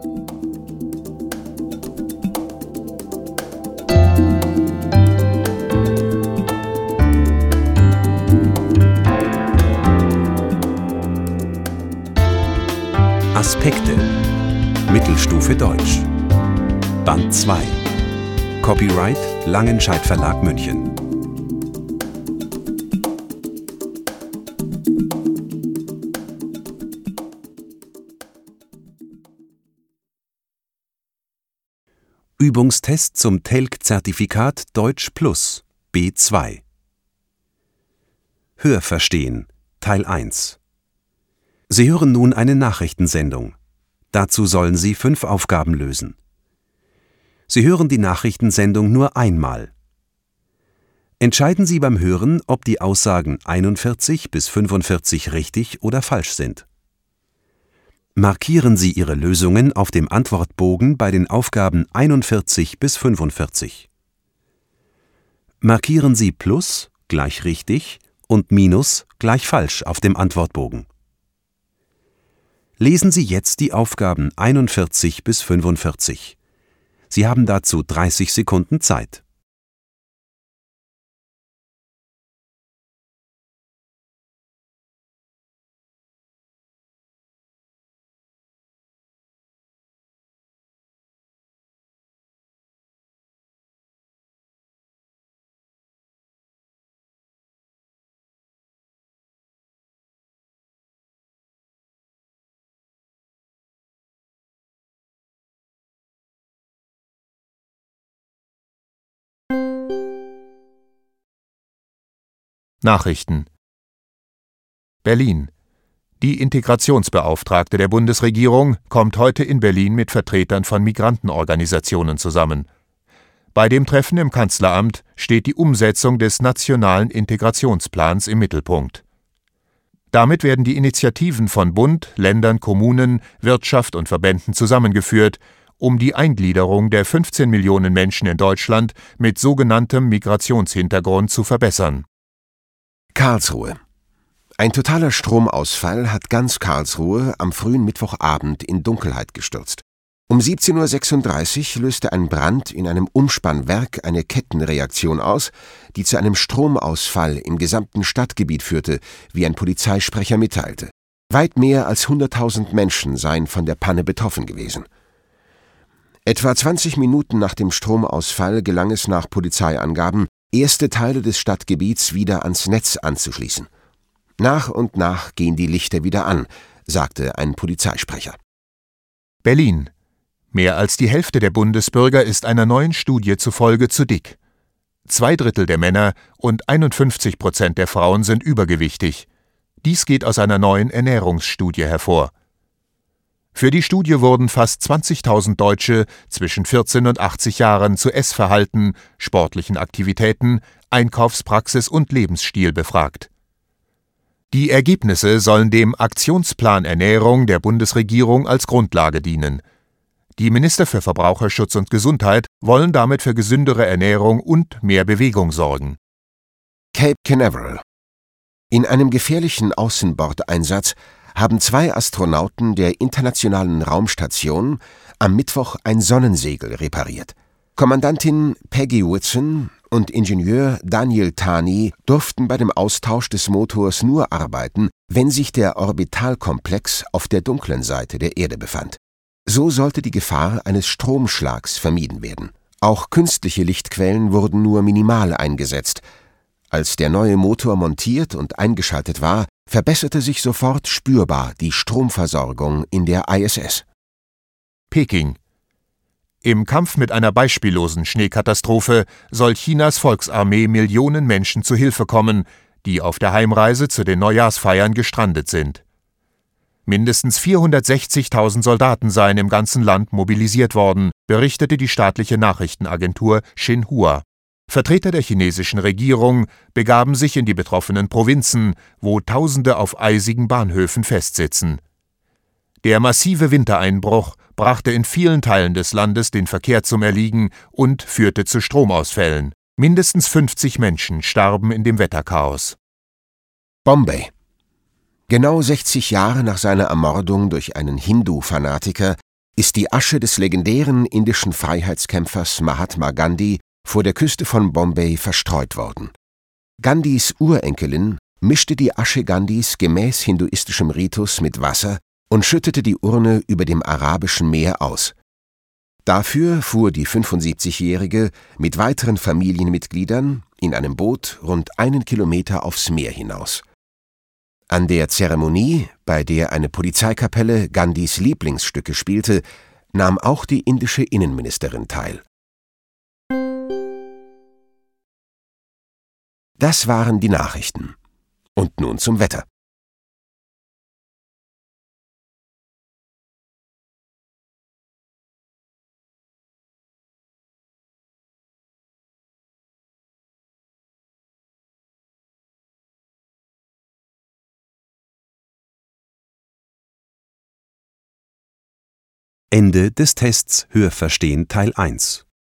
Aspekte. Mittelstufe Deutsch. Band 2. Copyright Langenscheidt Verlag München. Übungstest zum TELC-Zertifikat Deutsch Plus B2. Hörverstehen Teil 1. Sie hören nun eine Nachrichtensendung. Dazu sollen Sie 5 Aufgaben lösen. Sie hören die Nachrichtensendung nur einmal. Entscheiden Sie beim Hören, ob die Aussagen 41 bis 45 richtig oder falsch sind. Markieren Sie Ihre Lösungen auf dem Antwortbogen bei den Aufgaben 41 bis 45. Markieren Sie Plus gleich richtig und Minus gleich falsch auf dem Antwortbogen. Lesen Sie jetzt die Aufgaben 41 bis 45. Sie haben dazu 30 Sekunden Zeit. Nachrichten. Berlin. Die Integrationsbeauftragte der Bundesregierung kommt heute in Berlin mit Vertretern von Migrantenorganisationen zusammen. Bei dem Treffen im Kanzleramt steht die Umsetzung des Nationalen Integrationsplans im Mittelpunkt. Damit werden die Initiativen von Bund, Ländern, Kommunen, Wirtschaft und Verbänden zusammengeführt, um die Eingliederung der 15 Millionen Menschen in Deutschland mit sogenanntem Migrationshintergrund zu verbessern. Karlsruhe. Ein totaler Stromausfall hat ganz Karlsruhe am frühen Mittwochabend in Dunkelheit gestürzt. Um 17:36 Uhr löste ein Brand in einem Umspannwerk eine Kettenreaktion aus, die zu einem Stromausfall im gesamten Stadtgebiet führte, wie ein Polizeisprecher mitteilte. Weit mehr als 100.000 Menschen seien von der Panne betroffen gewesen. Etwa 20 Minuten nach dem Stromausfall gelang es nach Polizeiangaben, erste Teile des Stadtgebiets wieder ans Netz anzuschließen. Nach und nach gehen die Lichter wieder an, sagte ein Polizeisprecher. Berlin. Mehr als die Hälfte der Bundesbürger ist einer neuen Studie zufolge zu dick. 2/3 der Männer und 51% der Frauen sind übergewichtig. Dies geht aus einer neuen Ernährungsstudie hervor. Für die Studie wurden fast 20.000 Deutsche zwischen 14 und 80 Jahren zu Essverhalten, sportlichen Aktivitäten, Einkaufspraxis und Lebensstil befragt. Die Ergebnisse sollen dem Aktionsplan Ernährung der Bundesregierung als Grundlage dienen. Die Minister für Verbraucherschutz und Gesundheit wollen damit für gesündere Ernährung und mehr Bewegung sorgen. Cape Canaveral. In einem gefährlichen Außenbordeinsatz haben 2 Astronauten der Internationalen Raumstation am Mittwoch ein Sonnensegel repariert. Kommandantin Peggy Whitson und Ingenieur Daniel Tani durften bei dem Austausch des Motors nur arbeiten, wenn sich der Orbitalkomplex auf der dunklen Seite der Erde befand. So sollte die Gefahr eines Stromschlags vermieden werden. Auch künstliche Lichtquellen wurden nur minimal eingesetzt. Als der neue Motor montiert und eingeschaltet war, verbesserte sich sofort spürbar die Stromversorgung in der ISS. Peking. Im Kampf mit einer beispiellosen Schneekatastrophe soll Chinas Volksarmee Millionen Menschen zu Hilfe kommen, die auf der Heimreise zu den Neujahrsfeiern gestrandet sind. Mindestens 460.000 Soldaten seien im ganzen Land mobilisiert worden, berichtete die staatliche Nachrichtenagentur Xinhua. Vertreter der chinesischen Regierung begaben sich in die betroffenen Provinzen, wo Tausende auf eisigen Bahnhöfen festsitzen. Der massive Wintereinbruch brachte in vielen Teilen des Landes den Verkehr zum Erliegen und führte zu Stromausfällen. Mindestens 50 Menschen starben in dem Wetterchaos. Bombay. Genau 60 Jahre nach seiner Ermordung durch einen Hindu-Fanatiker ist die Asche des legendären indischen Freiheitskämpfers Mahatma Gandhi vor der Küste von Bombay verstreut worden. Gandhis Urenkelin mischte die Asche Gandhis gemäß hinduistischem Ritus mit Wasser und schüttete die Urne über dem Arabischen Meer aus. Dafür fuhr die 75-Jährige mit weiteren Familienmitgliedern in einem Boot rund 1 Kilometer aufs Meer hinaus. An der Zeremonie, bei der eine Polizeikapelle Gandhis Lieblingsstücke spielte, nahm auch die indische Innenministerin teil. Das waren die Nachrichten. Und nun zum Wetter. Ende des Tests Hörverstehen Teil 1.